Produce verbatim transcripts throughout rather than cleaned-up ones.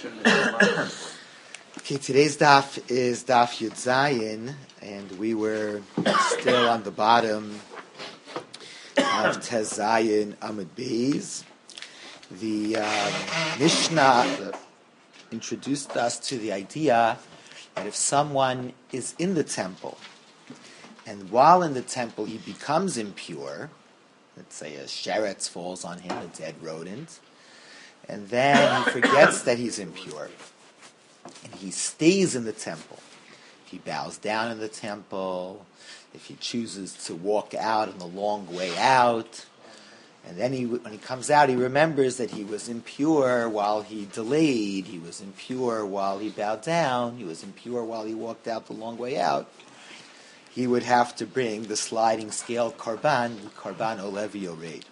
Okay, today's daf is daf Yud Zayin, and we were still on the bottom of Tez Zayin Amud Beis. The um, Mishnah introduced us to the idea that if someone is in the temple, and while in the temple he becomes impure, let's say a sheretz falls on him, a dead rodent, and then he forgets that he's impure, and he stays in the temple. He bows down in the temple, if he chooses to walk out on the long way out, and then he, when he comes out, he remembers that he was impure while he delayed, he was impure while he bowed down, he was impure while he walked out the long way out. He would have to bring the sliding scale karban, karban olevi oreid.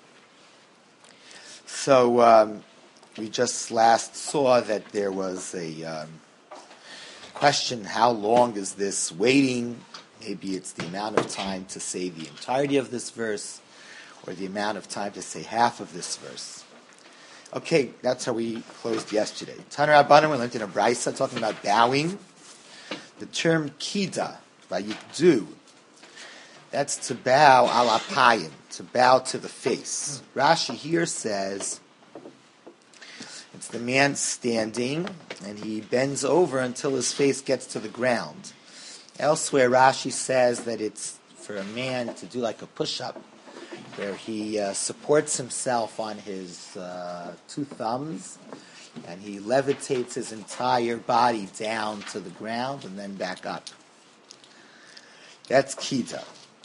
So um, we just last saw that there was a um, question: how long is this waiting? Maybe it's the amount of time to say the entirety of this verse, or the amount of time to say half of this verse. Okay, that's how we closed yesterday. Taner Rabbanan, we learned in a brisa talking about bowing. The term kida, vayikdu, that's to bow al apayim, to bow to the face. Rashi here says it's the man standing, and he bends over until his face gets to the ground. Elsewhere, Rashi says that it's for a man to do like a push-up, where he uh, supports himself on his uh, two thumbs, and he levitates his entire body down to the ground and then back up. That's kida.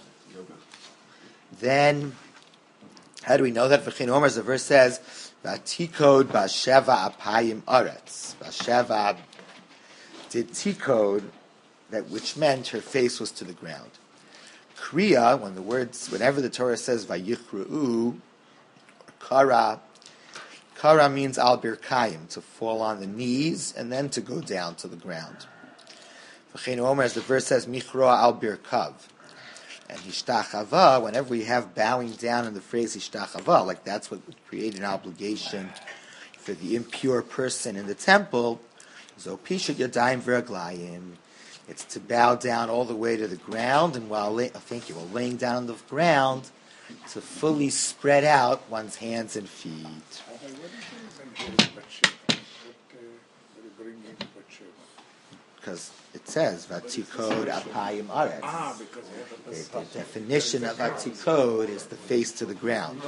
Then, how do we know that? V'chein Omer, as the verse says, V'tikod b'sheva apayim aretz. B'sheva did tikod, that which meant her face was to the ground. Kriya, when the words, whenever the Torah says Vayichru'u, Kara, Kara means al birkayim, to fall on the knees and then to go down to the ground. V'chein Omer, as the verse says, Michroa al birkav. And hishtachava, whenever we have bowing down in the phrase hishtachava, like that's what would create an obligation for the impure person in the temple, zopisha yadayim v'raglayim, it's to bow down all the way to the ground, and while lay, oh, thank you, while laying down on the ground, to fully spread out one's hands and feet. Because it says Vatikod apayim aretz. Ah, because the, the definition of Vatikod is the face to the ground.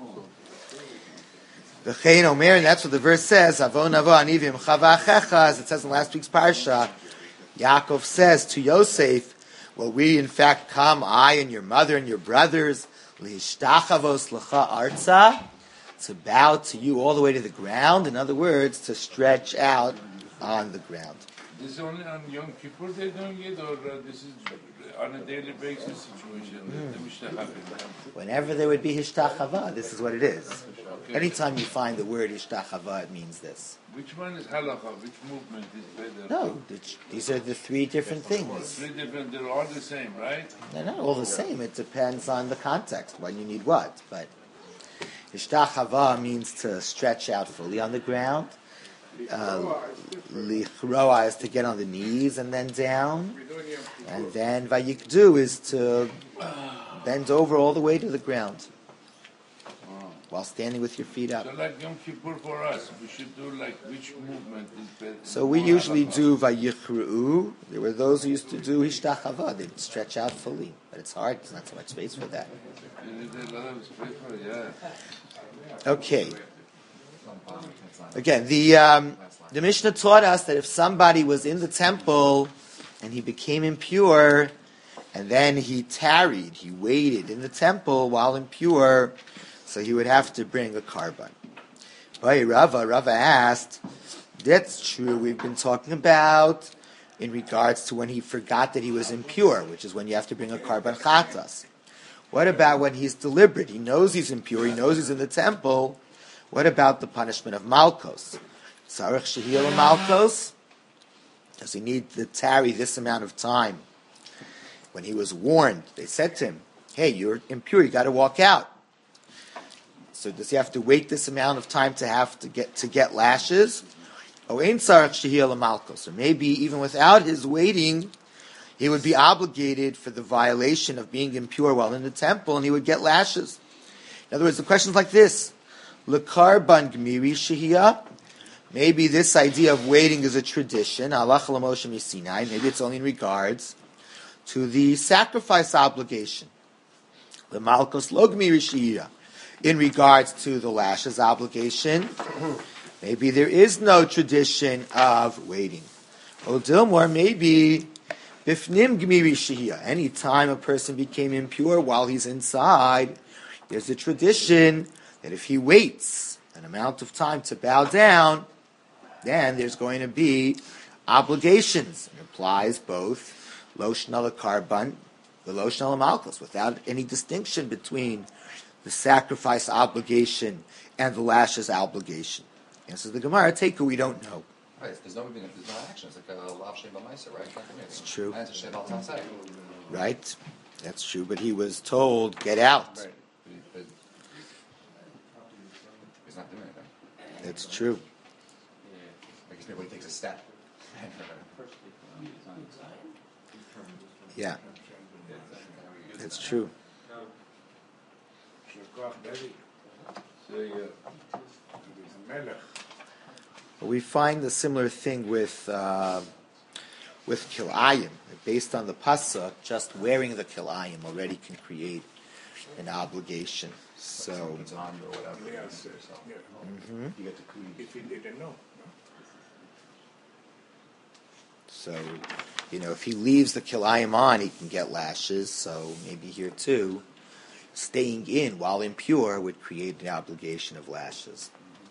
V'chein Omer, and that's what the verse says. Avon avo anivim chavachecha, as it says in last week's parsha. Yaakov says to Yosef, "Will we in fact come, I and your mother and your brothers, lihishtachavos lecha arza, to bow to you all the way to the ground?" In other words, to stretch out on the ground. This is only on Yom Kippur they're doing it, or uh, this is on a daily basis situation? Mm. Whenever there would be hishtachava, this is what it is. Okay. Anytime you find the word hishtachava, it means this. Which one is halacha? Which movement is better? No, these are the three different things. Three different, they're all the same, right? They're not all the same. It depends on the context, when you need what. But hishtachava means to stretch out fully on the ground. Uh, lichroa is to get on the knees and then down, and then vayikdu is to bend over all the way to the ground while standing with your feet up. So like Yom Kippur for us, we should do like which movement is better? So we usually do vayichru'u. There were those who used to do hishtachava. They'd stretch out fully, but it's hard. There's not so much space for that. You need a lot of space for it, yeah. Okay. Again, the um, the Mishnah taught us that if somebody was in the temple and he became impure, and then he tarried, he waited in the temple while impure, so he would have to bring a karban. But Rava, Rava asked, that's true, we've been talking about in regards to when he forgot that he was impure, which is when you have to bring a karban chatas. What about when he's deliberate? He knows he's impure, he knows he's in the temple. What about the punishment of Malkos? Tzarech shehiyah Malkos? Does he need to tarry this amount of time? When he was warned, they said to him, hey, you're impure, you got to walk out. So does he have to wait this amount of time to have to get to get lashes? O ein tzarich shehiyah l'malkos. Or maybe even without his waiting, he would be obligated for the violation of being impure while in the temple, and he would get lashes. In other words, the question is like this: L'karban gmiri shehiyah. Maybe this idea of waiting is a tradition. Halach l'Moshe miSinai. Maybe it's only in regards to the sacrifice obligation. The malkos lo gmiri shehiyah. In regards to the lashes obligation, maybe there is no tradition of waiting. Or Dilmor, maybe bifnim gmiri shehiyah. Any time a person became impure while he's inside, there's a tradition that if he waits an amount of time to bow down, then there's going to be obligations. It implies both loshna lekarban, the loshna lemalkos, without any distinction between the sacrifice obligation and the lashes obligation. Answers the Gemara, take it, we don't know. Right, there's no, there's no action. It's like a lav shei b'maisa, right? It's true. And it's a shei b'al tasei. Right, that's true. But he was told, get out. Right. But he, but he's not doing anything. That's true. I guess maybe he takes a step. Yeah, that's true. But we find a similar thing with uh, with kilayim. Based on the pasuk, just wearing the kilayim already can create an obligation. So, It's on or whatever. Yeah. So, Yeah. mhm. you get to clean. If he didn't know. So, you know, if he leaves the kilayim on, he can get lashes. So maybe here too, staying in while impure would create an obligation of lashes.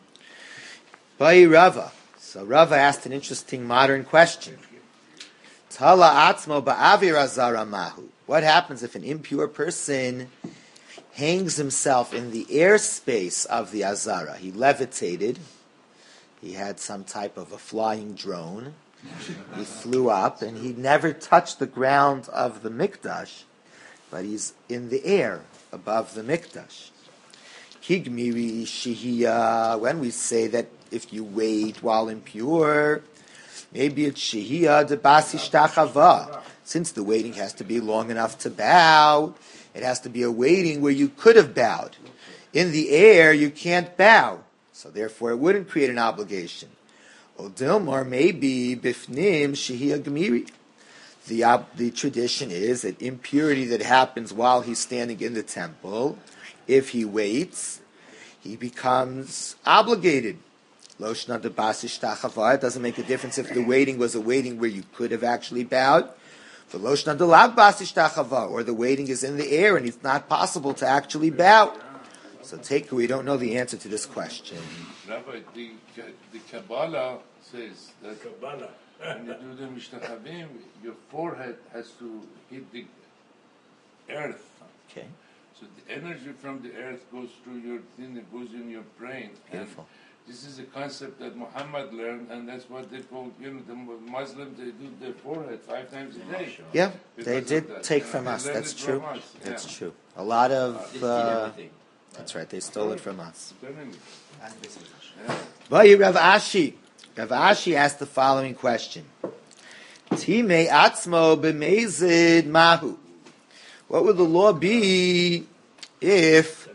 By Rava. So Rava asked an interesting modern question. Tala atzmo ba'avir azara mahu. What happens if an impure person hangs himself in the airspace of the azara? He levitated. He had some type of a flying drone. He flew up, and he never touched the ground of the mikdash, but he's in the air above the mikdash. Kigmiri shehiyah. When we say that if you wait while impure, maybe it's shehiyah de basi shtachava. Since the waiting has to be long enough to bow, it has to be a waiting where you could have bowed. In the air, you can't bow, so therefore it wouldn't create an obligation. Or Dilmar, maybe bifnim shehiyah gmiri. The uh, the tradition is that impurity that happens while he's standing in the temple, if he waits, he becomes obligated. Loshna de basish tachava. It doesn't make a difference if the waiting was a waiting where you could have actually bowed. For loshna de lav basish tachava, or the waiting is in the air and it's not possible to actually bow. So take we don't know the answer to this question. Rabbi, the, the Kabbalah says that Kabbalah. when you do the Mishnachavim, your forehead has to hit the earth. Okay. So the energy from the earth goes through your thing, it goes in your brain. Beautiful. And this is a concept that Muhammad learned, and that's what they call, you know, the Muslims, they do their forehead five times a day. Yeah, they Because did of that. take Yeah, from they us. learned That's it true. from us. That's Yeah. true. A lot of. They Uh, steal everything. that's right. They stole it from us. Learning it. That's basically Yeah. But Rav Ashi, Rav Ashi asked the following question: Time atzmo b'mezid mahu. What would the law be if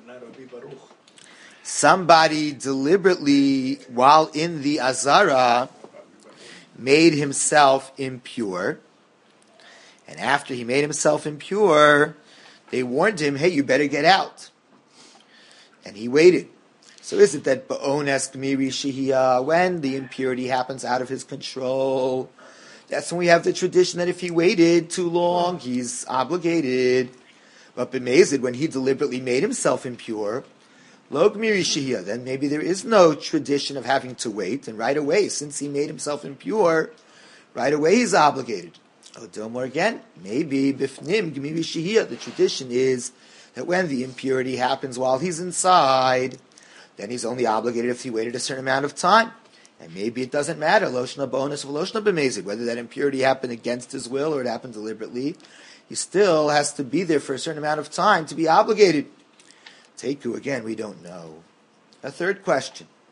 somebody deliberately, while in the azara, made himself impure, and after he made himself impure, they warned him, "Hey, you better get out," and he waited. So is it that ba'ones gmiri shehiyah, when the impurity happens out of his control, that's when we have the tradition that if he waited too long, he's obligated. But b'mezid, when he deliberately made himself impure, lo gmiri shehiyah, then maybe there is no tradition of having to wait, and right away, since he made himself impure, right away he's obligated. Oh, Dilmor again, maybe bifnim gmiri shehiyah, the tradition is that when the impurity happens while he's inside, then he's only obligated if he waited a certain amount of time. And maybe it doesn't matter, loshna bonus of loshna b'mezid, whether that impurity happened against his will or it happened deliberately, he still has to be there for a certain amount of time to be obligated. Teiku, again, we don't know. A third question.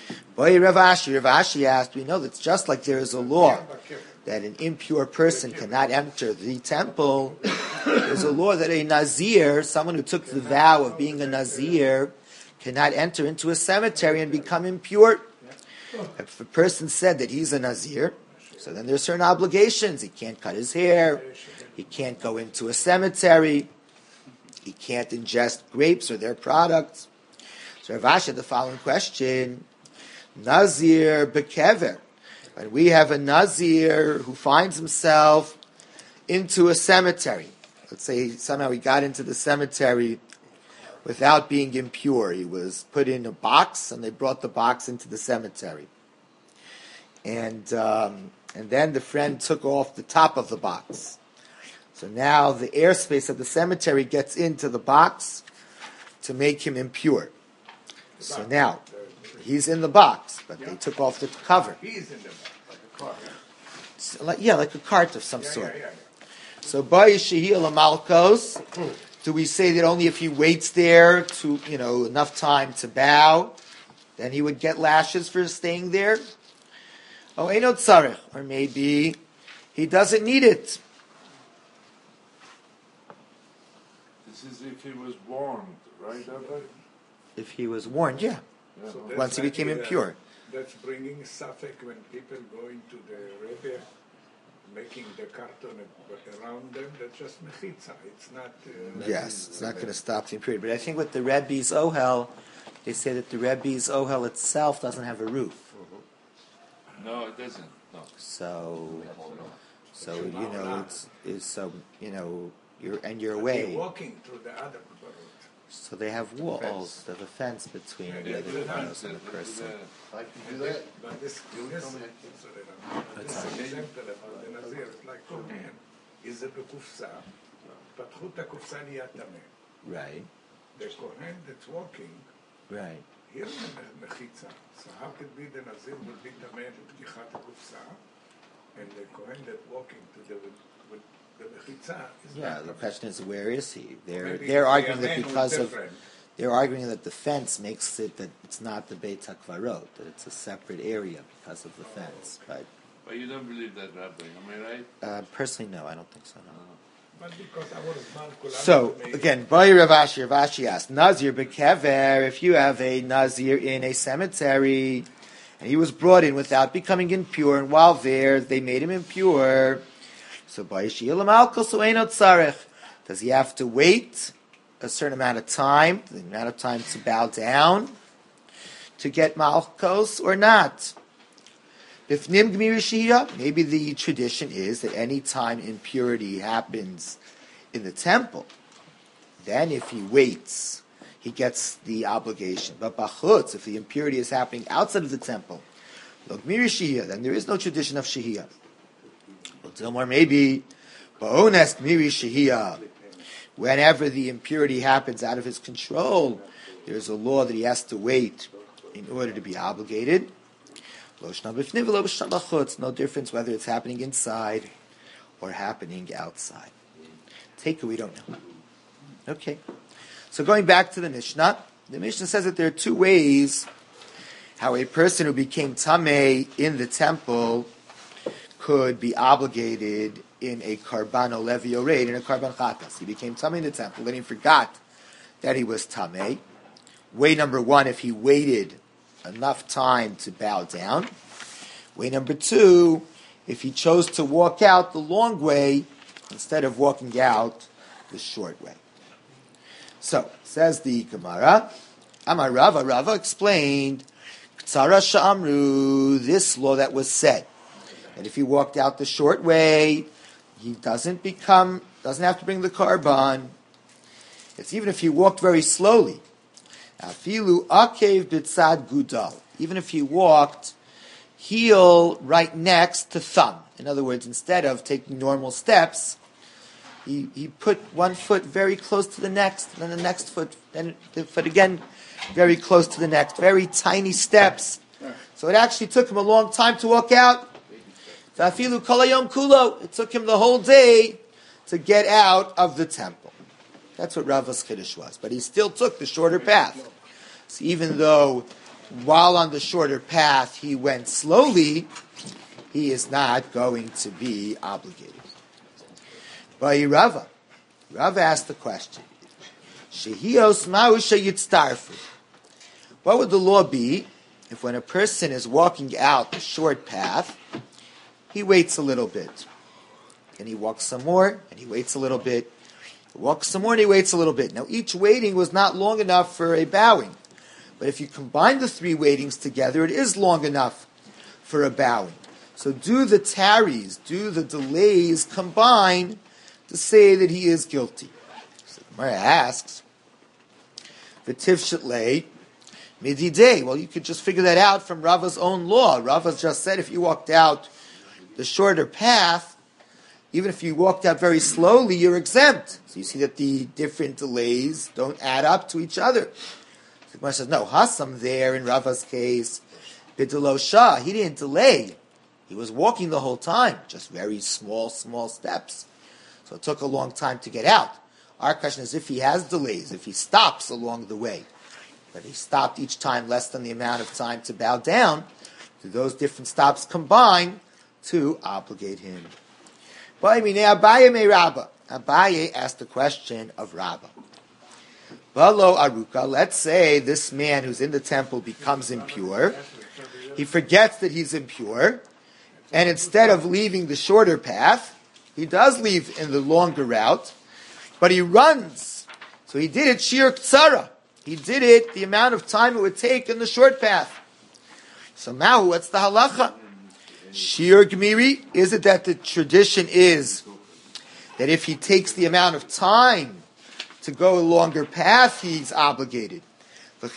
Boy, Rav Ashi, Rav Ashi asked, we know that just like there is a law that an impure person cannot enter the temple, there's a law that a Nazir, someone who took the vow of being a Nazir, cannot enter into a cemetery and become impure. If a person said that he's a Nazir, so then there's certain obligations. He can't cut his hair, he can't go into a cemetery, he can't ingest grapes or their products. So Rav Ashi had the following question: Nazir bekever. When we have a Nazir who finds himself into a cemetery, let's say somehow he got into the cemetery without being impure. He was put in a box, and they brought the box into the cemetery. And um, and then the friend took off the top of the box. So now the airspace of the cemetery gets into the box to make him impure. So now he's in the box, but they took off the cover. He's in the box, like a car. So, like, yeah, like a cart of some Yeah, sort. yeah, yeah. So by Shehil Malkos, do we say that only if he waits there to, you know, enough time to bow, then he would get lashes for staying there? Oh, Eino Tzarech. Or maybe he doesn't need it. This is if he was warned, right, Rabbi? If he was warned, yeah. Yeah. So that's Once he became like, uh, impure. That's bringing suffix when people go into the Rebbe, making the carton around them. That's just mechitza. It's not. Uh, Yes, it's not going to stop the impurity. But I think with the Rebbe's Ohel, they say that the Rebbe's Ohel itself doesn't have a roof. No, it doesn't. No. So, so you Shema know, Olam. it's, it's so, you know, you're, and you're But away. they're walking through the other road. So they have walls, they have a fence between Yeah, the yeah, other yeah. house and the person. I can do that. But this, this, so they don't- this example about the Nazir, it's like Kohen, is a בקופסה, פתחו את הקופסה נהיה טמא. Right, The Kohen that's walking, right. here's the מחיצה. So how could be the Nazir would be טמא בפתיחת הקופסה, and the Kohen that walking to the, with the מחיצה is Yeah, not the טמא. question is, where is he? They're Maybe they're the arguing that Yamen was because of different. they're arguing that the fence makes it that it's not the Beit HaKvarot, that it's a separate area because of the fence. But But you don't believe that, Rabbi, am I right? uh, personally, no, I don't think so. No. But because our Zman כולנו So טמאים. again, Bayi Rav Ashi, Rav Ashi asked, Nazir bekever, if you have a Nazir in a cemetery, and he was brought in without becoming impure, and while there they made him impure, so Bayi Sheilam Alkos U'eino Tzarech, does he have to wait a certain amount of time, the amount of time to bow down, to get Malkos or not? Bifnim Gmir Shia, maybe the tradition is that any time impurity happens in the temple, then if he waits, he gets the obligation. But Bachutz, if the impurity is happening outside of the temple, Lo Gmir Shia, then there is no tradition of Shihia. Well, Dilmar, maybe Ba'ones Gmir Shihia, whenever the impurity happens out of his control, there's a law that he has to wait in order to be obligated. No difference whether it's happening inside or happening outside. Take it, we don't know. Okay. So going back to the Mishnah, the Mishnah says that there are two ways how a person who became Tameh in the temple could be obligated in a Karbano Levi Oreid, in a Karban Chatas. He became Tameh in the temple, then he forgot that he was Tameh. Way number one, if he waited enough time to bow down. Way number two, if he chose to walk out the long way instead of walking out the short way. So, says the Gemara, Amar Rava, Rava explained, Ktsara Sha'amru, this law that was said, that if he walked out the short way, he doesn't become, doesn't have to bring the Karban. It's even if he walked very slowly. Afilu akev bitzad gudal. Even if he walked heel right next to thumb. In other words, instead of taking normal steps, he, he put one foot very close to the next, and then the next foot, then the foot again very close to the next. Very tiny steps. So it actually took him a long time to walk out. Afilu kolayom kulo. It took him the whole day to get out of the temple. That's what Rava's Kiddush was. But he still took the shorter path. So even though while on the shorter path he went slowly, he is not going to be obligated. But Rava, Rava asked the question, Shehios ma'usha yitztarfu. What would the law be if when a person is walking out the short path, he waits a little bit, and he walks some more, and he waits a little bit, he walks some more, and he waits a little bit. Now each waiting was not long enough for a bowing, but if you combine the three waitings together, it is long enough for a bowing. So do the tarries, do the delays combine to say that he is guilty? So the Gemara asks, V'tiv shetlei mididei. Well, you could just figure that out from Rava's own law. Rava just said if you walked out the shorter path, even if you walked out very slowly, you're exempt. So you see that the different delays don't add up to each other. The Gemara says, no, Hasam there in Rava's case, bidelo shah, he didn't delay. He was walking the whole time, just very small, small steps. So it took a long time to get out. Our question is if he has delays, if he stops along the way, but he stopped each time less than the amount of time to bow down, do those different stops combine to obligate him? Abaye asked the question of Rabba. Balo aruka, let's say this man who's in the temple becomes impure. He forgets that he's impure, and instead of leaving the shorter path, he does leave in the longer route, but he runs. So he did it shir ktsara. He did it the amount of time it would take in the short path. So now, what's the halacha? Shir gmiri, is it that the tradition is that if he takes the amount of time to go a longer path, he's obligated? But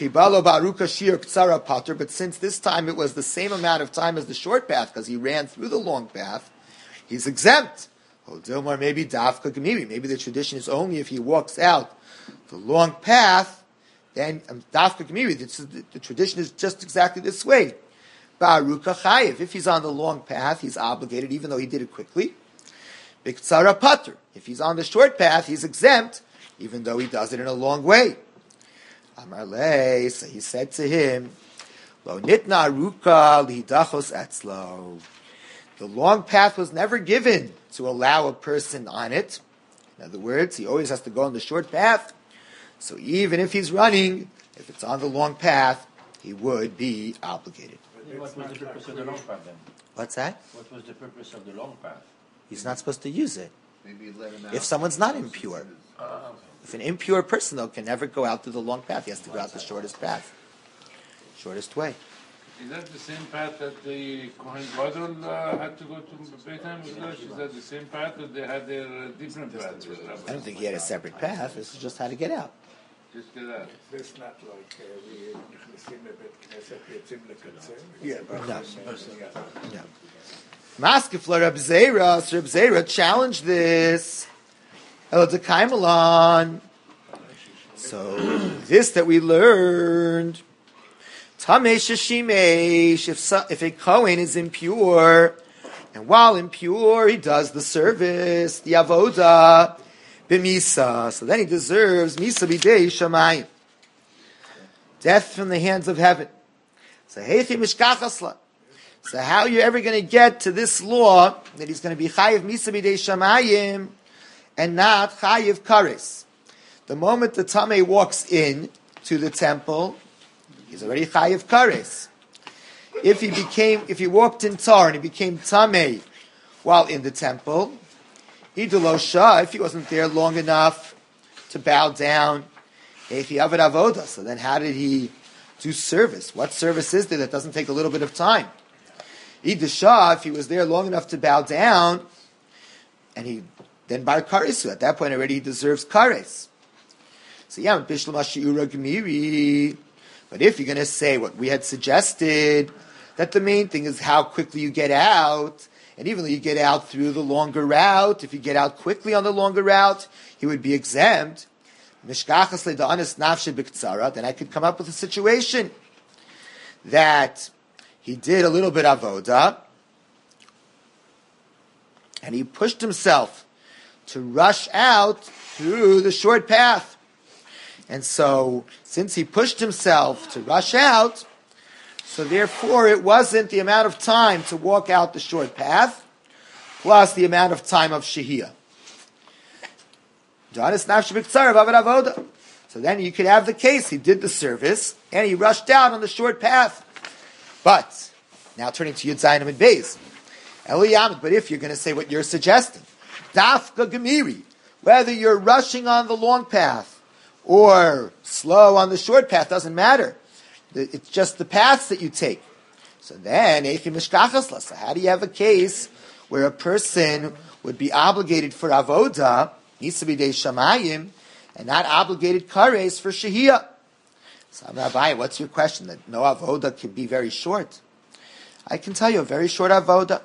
since this time it was the same amount of time as the short path, because he ran through the long path, he's exempt. Maybe dafka gemiri. Maybe the tradition is only if he walks out the long path, then dafka gemiri. The, the tradition is just exactly this way. Ba'aruka chayiv. If he's on the long path, he's obligated, even though he did it quickly. Biktsara pater. If he's on the short path, he's exempt, even though he does it in a long way. Amar le, so he said to him, Lo nitna aruka lihidachos etzlo. The long path was never given to allow a person on it. In other words, he always has to go on the short path. So even if he's running, if it's on the long path, he would be obligated. What was the purpose of the long path then? What's that? What was the purpose of the long path? He's not supposed to use it. Maybe let him out. If someone's not impure. Uh, If an impure person, though, can never go out through the long path, he has to go out the shortest path. Shortest way. Is that the same path that the Kohen Gadol uh, had to go to Beit HaMikdash? Is that the same path that they had their uh, different paths? I don't think he had a separate path. This is just how to get out. Just get out. It's not like uh, we נכנסים לבית כנסת ויוצאים לקצה. No. No. Maskefla Reb Zera, so Reb Zera challenged this. El Dekaimelon. So this that we learned, Tamei Sheshimesh, if so, if a Kohen is impure, and while impure he does the service, the avoda, b'misa, so then he deserves misa b'dei shamayim, death from the hands of heaven. So heichi mishkachasla. So how are you ever going to get to this law that he's going to be chayiv misa b'dei shamayim and not chayiv kares? The moment the tamei walks in to the temple, he's already chayiv kares. If he became, if he walked in tar and he became tamei while in the temple, idulo shah, if he wasn't there long enough to bow down, if he avad avoda, so then how did he do service? What service is there that doesn't take a little bit of time? Idashah, if he was there long enough to bow down, and he then bar karesu, at that point already he deserves kares. So yeah, bishlam ashiura gemiri. But if you're going to say what we had suggested, that the main thing is how quickly you get out, and even though you get out through the longer route, if you get out quickly on the longer route, he would be exempt. Mishkachas le'da'anis nafshe b'ktsara, then I could come up with a situation that he did a little bit avoda, and he pushed himself to rush out through the short path. And so, since he pushed himself to rush out, So therefore, it wasn't the amount of time to walk out the short path, plus the amount of time of shehiyah. So then you could have the case, he did the service, and he rushed out on the short path. But, now turning to Yud Zayin and Beis, Eliyamid, but if you're going to say what you're suggesting, Dafka Gemiri, whether you're rushing on the long path, or slow on the short path, doesn't matter. It's just the paths that you take. So then, so how do you have a case where a person would be obligated for avoda, nisabidei shamayim, and not obligated kares for shehiyah? So Rabbi, what's your question? That no avoda can be very short? I can tell you a very short avoda.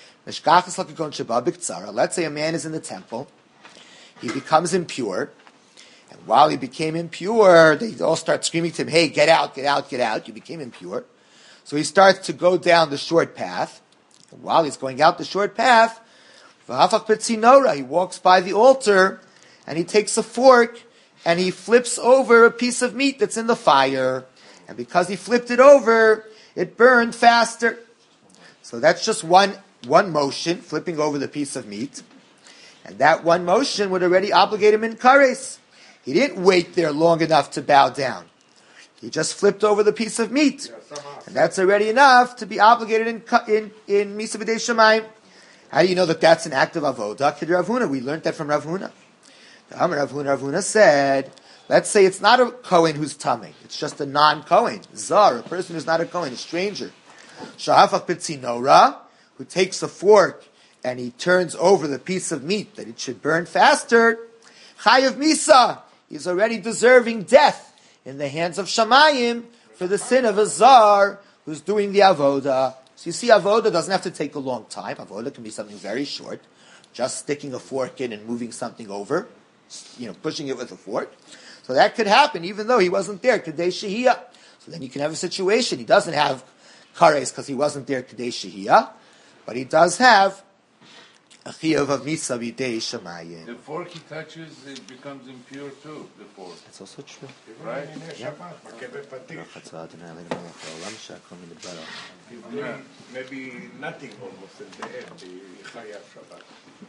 Let's say a man is in the temple, he becomes impure, and while he became impure, they all start screaming to him, hey, get out, get out, get out, you became impure. So he starts to go down the short path, and while he's going out the short path, he walks by the altar, and he takes a fork, and he flips over a piece of meat that's in the fire, and because he flipped it over, it burned faster. So that's just one one motion, flipping over the piece of meat. And that one motion would already obligate him in kares. He didn't wait there long enough to bow down. He just flipped over the piece of meat. And that's already enough to be obligated in in, in Misa B'dei Shamayim. How do you know that that's an act of avodah? Kid Rav Huna. We learned that from Rav Huna. Rav Huna, Rav Huna said, let's say it's not a Kohen who's tummy. It's just a non-Kohen. Zar, a person who's not a Kohen, a stranger. Shahafach B'tzinora, who takes a fork and he turns over the piece of meat that it should burn faster, Chayav Misa, he's already deserving death in the hands of Shamayim for the sin of a Zar who's doing the avoda. So you see, avoda doesn't have to take a long time. Avoda can be something very short, just sticking a fork in and moving something over, you know, pushing it with a fork. So that could happen even though he wasn't there, Kadei Shehiyah. So then you can have a situation, he doesn't have kares because he wasn't there Kadei Shehiyah, but he does have a chiyuv of misa b'dei shamayim. The fork he touches, it becomes impure too, the fork. That's also true. Right? Yeah. Maybe nothing almost at the end, the Chayav Shabbat.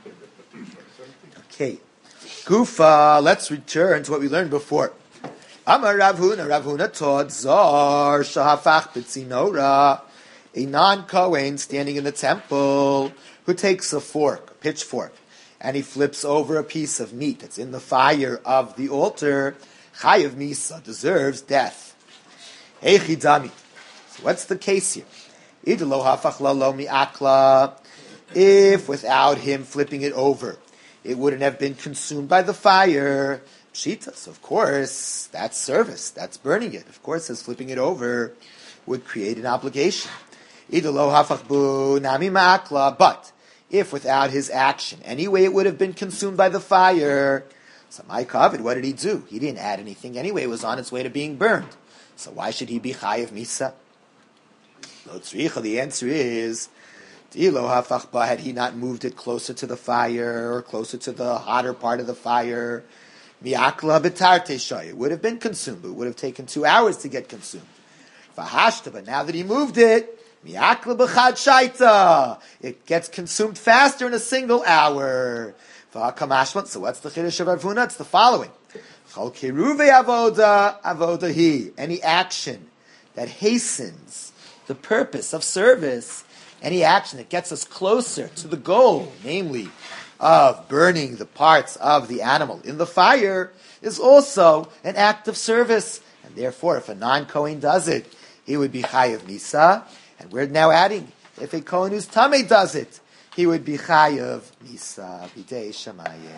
Okay. Gufa, let's return to what we learned before. Amar Rav Huna, Rav Huna taught Zar Shahafach B'tzinora, a non-Kohen standing in the temple who takes a fork, a pitchfork, and he flips over a piece of meat that's in the fire of the altar, Chayav Misa, deserves death. Eichi Dami. So what's the case here? Idlo hafach lalo mi'akla. If without him flipping it over, it wouldn't have been consumed by the fire. Pshitas, of course, that's service, that's burning it. Of course, as flipping it over would create an obligation. Idlo hafach bu nami ma'akla. But if without his action, anyway, it would have been consumed by the fire. So my covet, what did he do? He didn't add anything anyway. It was on its way to being burned. So why should he be chayiv misa? Lo tzricha. The answer is, Dilo hafach ba, had he not moved it closer to the fire or closer to the hotter part of the fire, miakla betarte shoy, it would have been consumed. It would have taken two hours to get consumed. Vahashta, but now that he moved it, miakla b'chad shaita, it gets consumed faster in a single hour. V'hakamashmat. So what's the chiddush of Rav Huna? It's the following: Chol kiruve avoda avoda hi. Any action that hastens the purpose of service, any action that gets us closer to the goal, namely of burning the parts of the animal in the fire, is also an act of service. And therefore, if a non-Kohen does it, he would be chayav misa. And we're now adding, if a Kohen who's tamei does it, he would be chayav misa b'dei shamayim.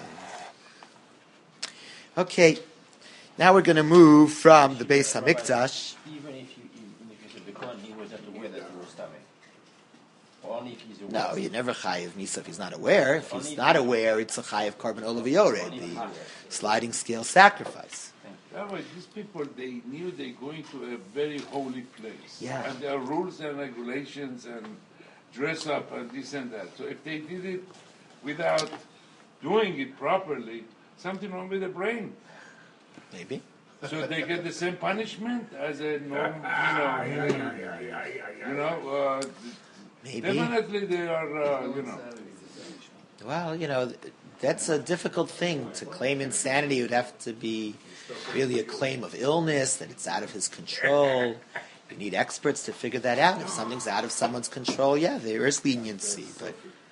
Okay, now we're going to move from the Beis Hamikdash. Even if you, in the case of the Kohen, he was not aware that he was tamei. Only if he's aware. No, you never chayiv misa if he's not aware. If he's not aware, it's a chayiv carbon olav, the sliding scale sacrifice. That way, these people, they knew they're going to a very holy place. Yeah. And there are rules and regulations and dress up and this and that. So if they did it without doing it properly, something wrong with the brain. Maybe. So they get the same punishment as a norm, Ah, you yeah, know, yeah, yeah, yeah, yeah, you yeah. know, uh, Maybe. definitely they are, uh, you know. Well, you know, that's a difficult thing to claim insanity. It would have to be really a claim of illness, that it's out of his control. You need experts to figure that out. If something's out of someone's control, yeah, there is leniency. But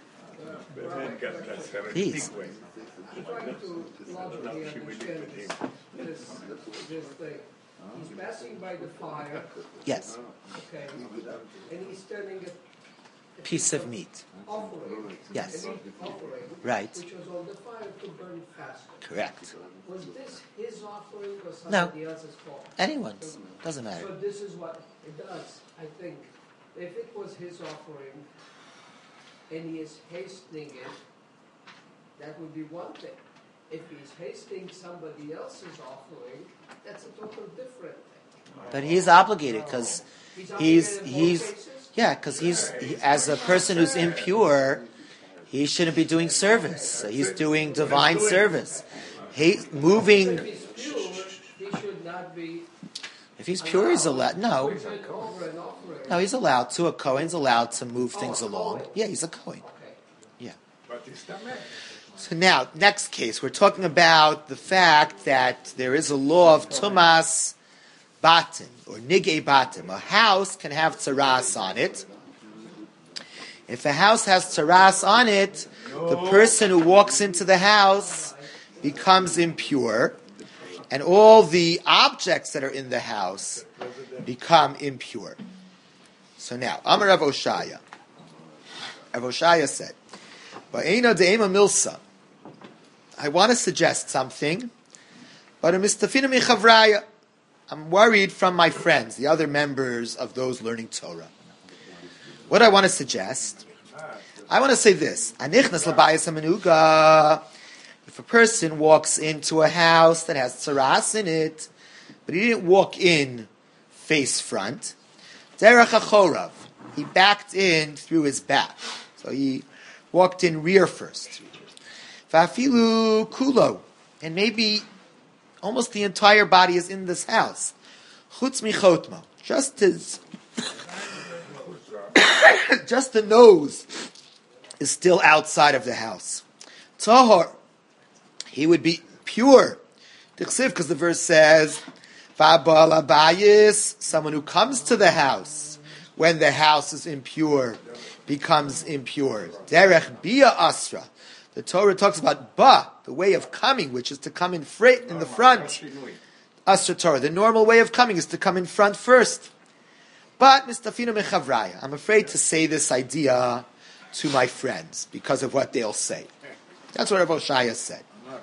please. Trying to logically understand this, this, this thing. He's passing by the fire, Yes, okay, and he's turning a piece of meat. offering, Yes, an offering, right. which was on the fire to burn faster. Correct. Was this his offering or No. somebody else's fault? Anyone's. Doesn't matter. So this is what it does, I think. If it was his offering and he is hastening it, that would be one thing. If he's hastening somebody else's offering, that's a total different thing. But he's obligated because He's he's obligated in both he's cases? yeah because he's he, as a person who's impure, he shouldn't be doing service. So he's doing divine service. He moving. If he's pure, he should not be If he's pure, he's allowed. No, turn over an offering. no, he's allowed to. A Kohen's allowed to move things Oh, a along. Kohen. Yeah, he's a Kohen. Okay. Yeah. But it's the man. So now, next case, we're talking about the fact that there is a law of Tumas Batim, or Nigei Batim. A house can have tzaras on it. If a house has tzaras on it, the person who walks into the house becomes impure, and all the objects that are in the house become impure. So now, Amar Rav Oshaya. Rav Oshaya said, Ba'ena de'ema milsa. I want to suggest something, but a mistafina michavraya. I'm worried from my friends, the other members of those learning Torah. What I want to suggest, I want to say this. Anichnas l'bayis hamenuga. If a person walks into a house that has tzaras in it, but he didn't walk in face front, derech achorav, he backed in through his back. So he walked in rear first. Vafilu kulo, and maybe almost the entire body is in this house. Chutz michotmo, just his, just the nose is still outside of the house. Tahor, he would be pure. Tichsiv, because the verse says, Va'bal abayis, someone who comes to the house when the house is impure becomes impure. Derech bia asra. The Torah talks about ba, the way of coming, which is to come in freight in the front. Asra Torah, the normal way of coming is to come in front first. But mistafina mechavraya, I'm afraid to say this idea to my friends because of what they'll say. That's what Rav Oshaya said.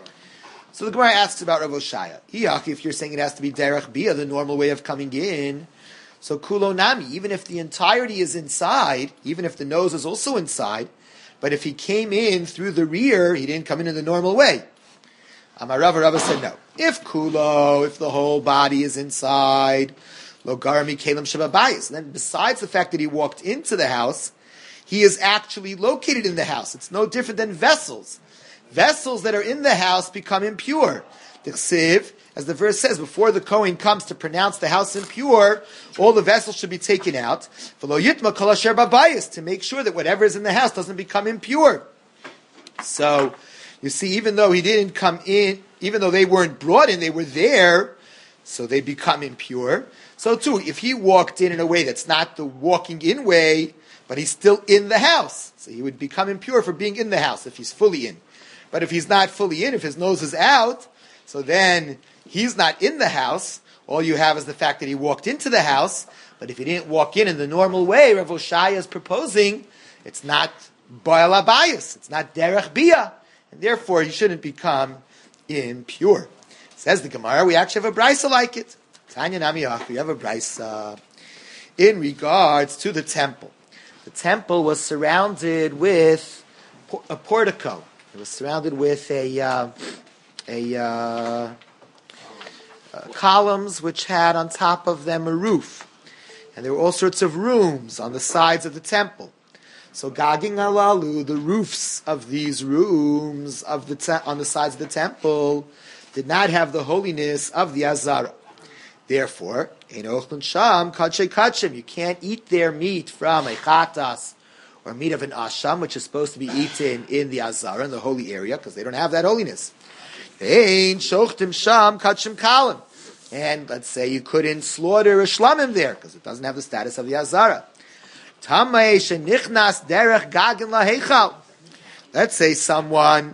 So the Gemara asks about Rav Oshaya. If you're saying it has to be derech bia, the normal way of coming in, so kulo nami, even if the entirety is inside, even if the nose is also inside, but if he came in through the rear, he didn't come in in the normal way. Amar Rava, Rava said no. If kulo, if the whole body is inside, lo garmi kelim shababayis, then besides the fact that he walked into the house, he is actually located in the house. It's no different than vessels. Vessels that are in the house become impure. The chsiv, as the verse says, before the Kohen comes to pronounce the house impure, all the vessels should be taken out. V'lo yitma kol asher babayis, to make sure that whatever is in the house doesn't become impure. So, you see, even though he didn't come in, even though they weren't brought in, they were there, so they become impure. So too, if he walked in in a way that's not the walking in way, but he's still in the house, so he would become impure for being in the house if he's fully in. But if he's not fully in, if his nose is out, so then he's not in the house. All you have is the fact that he walked into the house. But if he didn't walk in in the normal way, Rav Oshaya is proposing, it's not Ba'al Abayis, it's not Derech Bia, and therefore he shouldn't become impure. Says the Gemara, we actually have a brisa like it. Tanya Namiach, we have a brisa in regards to the temple. The temple was surrounded with a portico. It was surrounded with a uh, a uh, uh, columns which had on top of them a roof, and there were all sorts of rooms on the sides of the temple. So gaging alalu, the roofs of these rooms of the te- on the sides of the temple did not have the holiness of the azara. Therefore, ein ochlin sham kadshe kachim. You can't eat their meat from a chatas or meat of an asham, which is supposed to be eaten in the azara, in the holy area, because they don't have that holiness. Ein shochtim sham kachim kalim. And let's say you couldn't slaughter a shlamim there, because it doesn't have the status of the azara. Tamei shenichnas derech gagin laheichal. Let's say someone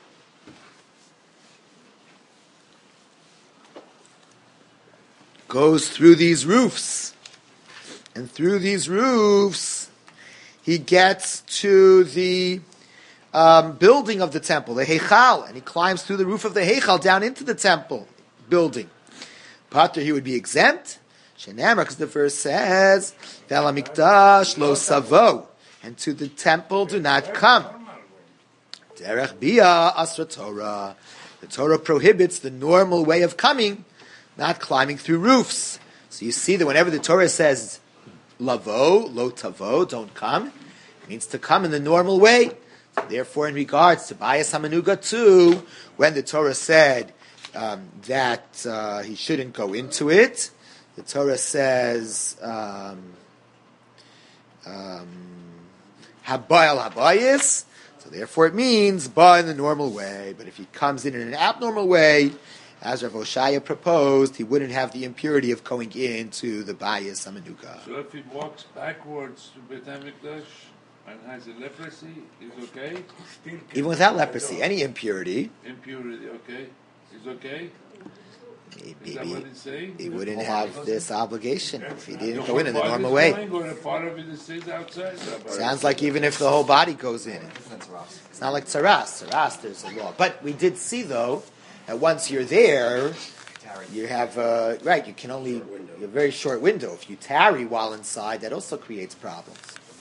goes through these roofs, and through these roofs he gets to the um, building of the temple, the heichal, and he climbs through the roof of the heichal down into the temple building. Pater, he would be exempt. Shenamar, because the verse says, "Vel hamikdash lo savo," and to the temple do not come. Derech bia asra Torah. The Torah prohibits the normal way of coming, not climbing through roofs. So you see that whenever the Torah says lavo, lo tavo, don't come, it means to come in the normal way. So therefore, in regards to Bayis Hamanuga too, when the Torah said um, that uh, he shouldn't go into it, the Torah says um, um, habayal habayis. So therefore, it means ba in the normal way. But if he comes in in an abnormal way, as Rav Oshaya proposed, he wouldn't have the impurity of going into the Bayis Hamanuga. So if he walks backwards to Beit HaMikdash and has a leprosy, is okay? Even without leprosy, any impurity, Impurity, okay? Is okay? Is maybe that what it's saying? he wouldn't have this obligation if he didn't The go in in the whole normal body's way. going, or a part of it is stays outside? Sounds like even if the whole body goes in. Different Taras. It's not like tzaras. Tzaras, there's a law. But we did see, though, that once you're there, Tarry. you have, uh, right, you can only, you have a very short window. If you tarry while inside, that also creates problems.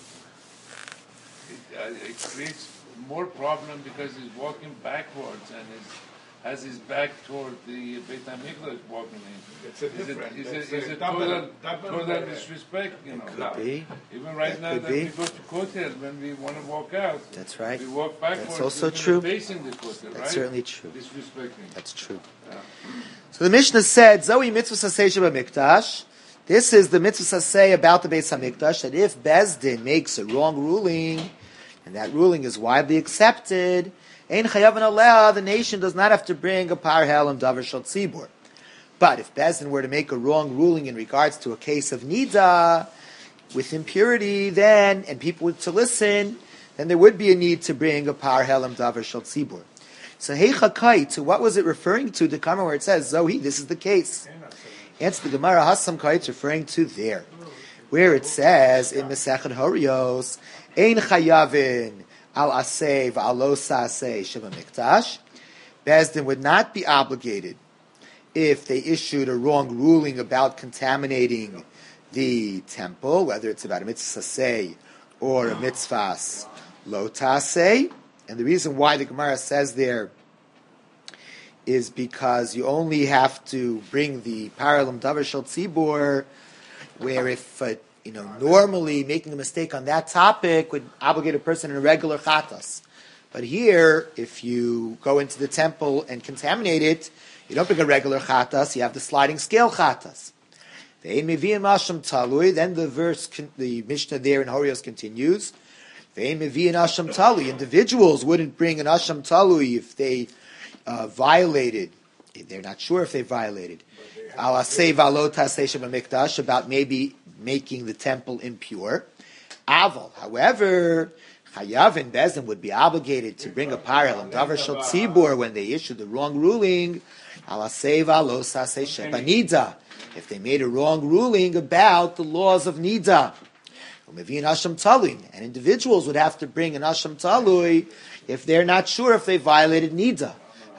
It, uh, it creates more problem because he's walking backwards and is, has his back toward the Beit HaMikdash walking in. It's a Is it, different. is it's it, is a it double, total, double, total uh, disrespect, you know? Could be. Even right That now could that be. we go to Kotel, when we want to walk out, That's right. we walk backwards. That's also even true. Facing the Kotel, That's right? certainly true. Disrespecting. That's true. Yeah. So the Mishnah said, Zoe mitzvah saseh b'mikdash. This is the mitzvah saseh about the Beis HaMikdash, that if Bezdin makes a wrong ruling, and that ruling is widely accepted, Ein chayav aleh, the nation does not have to bring a par helam davar shel tzibur. But if Bezdin were to make a wrong ruling in regards to a case of nida, with impurity, then, and people were to listen, then there would be a need to bring a par helam davar shel tzibur. So heicha kait, so what was it referring to? The Kamar where it says, Zoe, this is the case. Answer the Gemara, Hasam kait, referring to there. Where it says, in Mesechet Horios, Ein chayavin, al aseh v'alo saseh sheba mikdash. Bezdin would not be obligated if they issued a wrong ruling about contaminating the temple, whether it's about a mitzvah saseh or a mitzvahs lo taseh. And the reason why the Gemara says there is because you only have to bring the paralim davar shel tzibur, where if uh, you know normally making a mistake on that topic would obligate a person in a regular chatas. But here, if you go into the temple and contaminate it, you don't bring a regular chatas, you have the sliding scale chatas. Then the verse, the Mishnah there in Horios continues. Individuals wouldn't bring an asham talui if they uh, violated, if they're not sure if they violated, about maybe making the temple impure. Aval, however, Chayav and Bezdin would be obligated to bring a parallel davar shel tzibur when they issued the wrong ruling. If they made a wrong ruling about the laws of nida. And individuals would have to bring an asham talui if they're not sure if they violated nida.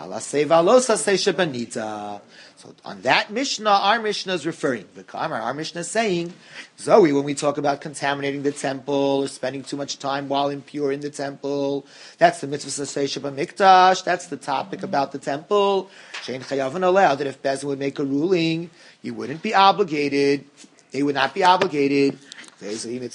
So on that Mishnah, our Mishnah is referring. Our Mishnah is saying, Zoe, when we talk about contaminating the temple or spending too much time while impure in the temple, that's the mitzvah saseh sheba mikdash. That's the topic about the temple. Shein chayavin aleh, that if Bezdin would make a ruling, you wouldn't be obligated. They would not be obligated. But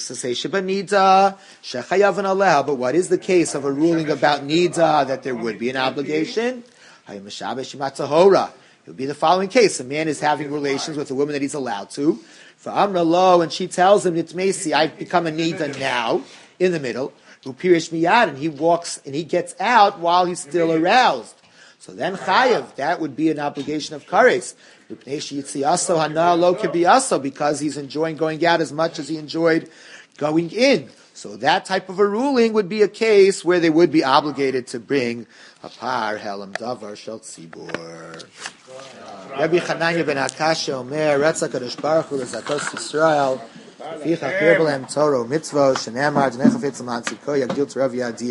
what is the case of a ruling about nida that there would be an obligation? It would be the following case. A man is having relations with a woman that he's allowed to. For Amra Lo, and she tells him, Nitmesi, I've become a Nida now, in the middle. Upirish Miyad, and he walks, and he gets out while he's still aroused. So then Chayev, that would be an obligation of Kares. Because he's enjoying going out as much as he enjoyed going in. So that type of a ruling would be a case where they would be obligated to bring a par helam davar shel tzibur. Rabbi Chananya ben Akasha Omer, Ratzak Kadosh Baruch Hu Zatos Yisrael, Ficha Kirbalem Toro Mitzvot Shenamar Dnechafetz Matziko Yagdil Terav Yadir.